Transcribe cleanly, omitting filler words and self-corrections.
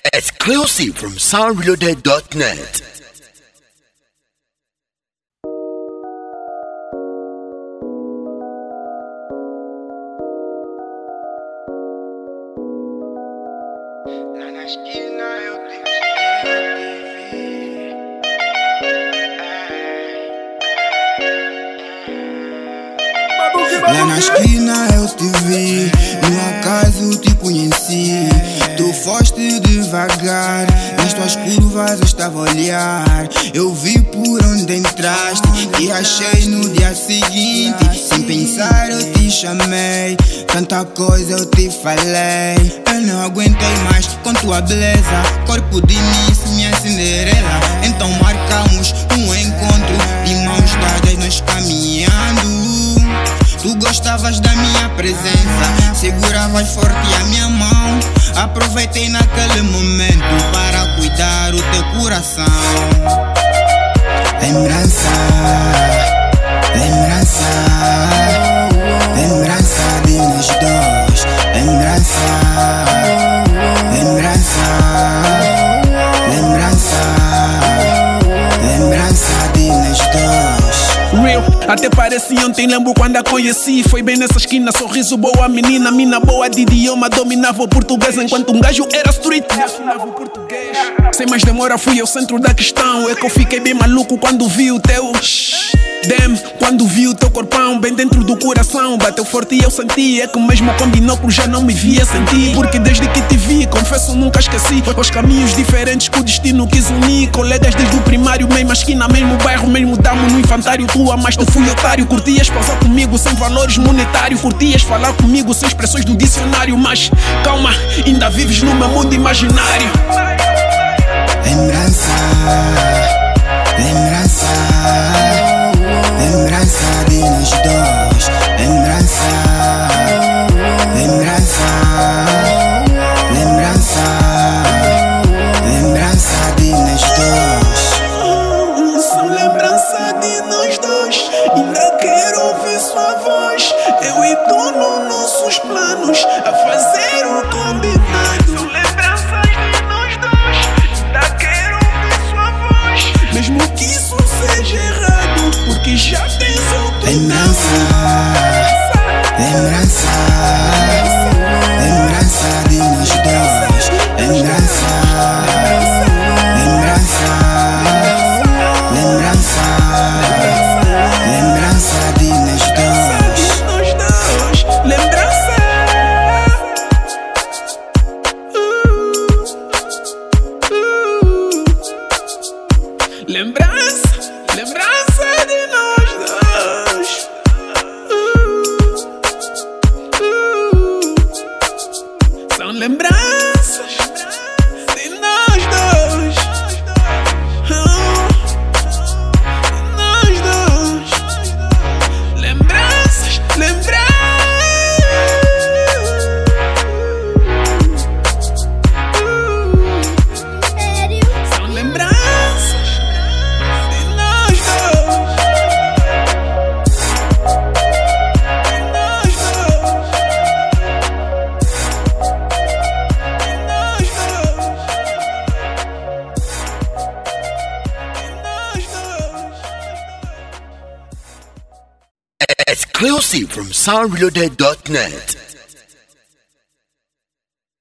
Exclusive from soundreloaded.net. Lá na esquina eu te vi. Lá na esquina eu te vi, no acaso te conheci. Tu foste devagar, nas tuas curvas eu estava a olhar. Eu vi por onde entraste e achei no dia seguinte. Sem pensar eu te chamei, tanta coisa eu te falei. Eu não aguentei mais com tua beleza, corpo de Miss, minha Cinderela. Então marcamos um encontro, de mãos dadas nós caminhando. Tu gostavas da minha presença, seguravas forte a minha mão. Aproveitei naquele momento para cuidar o teu coração. Lembrança, lembrança, lembrança de nós dois. Lembrança, lembrança, lembrança, lembrança de nós dois. Real, até parece ontem, lembro quando a conheci. Foi bem nessa esquina, sorriso boa menina. Mina boa de idioma, dominava o português. Enquanto um gajo era street, assinava o português. Sem mais demora fui ao centro da questão. É que eu fiquei bem maluco quando vi o teu damn, quando vi o teu corpão bem dentro do coração. Bateu forte e eu senti, é que mesmo com binóculo já não me via sentir. Porque desde que te vi, confesso nunca esqueci os caminhos diferentes que o destino quis unir. Colegas desde o primário, mesma esquina, mesmo bairro, mesmo damo no infantário. Tu amaste, fui otário. Curtias pausar comigo sem valores monetários. Curtias falar comigo sem expressões do dicionário. Mas calma, ainda vives no meu mundo imaginário. Lembrança, lembrança, lembrança de nós dois. Lembrança, lembrança, lembrança, lembrança de nós dois. São lembrança de nós dois. Ainda quero ouvir sua voz. Eu e tu nos nossos planos a fazer o combinado. São lembranças de nós dois. Ainda quero ouvir sua voz. Mesmo que isso seja errado, porque já tens outro. Lembrança, lembrança, lembrança de nós dois. Lembrança, lembrança, lembrança, lembrança de nós dois. Nós dois, lembrança. Lembrança, lembrança de nós dois. São lembranças de nós dois. De nós dois. Lembranças, lembranças. São lembranças de nós dois. De nós dois. De nós dois. Exclusive from soundreloaded.net.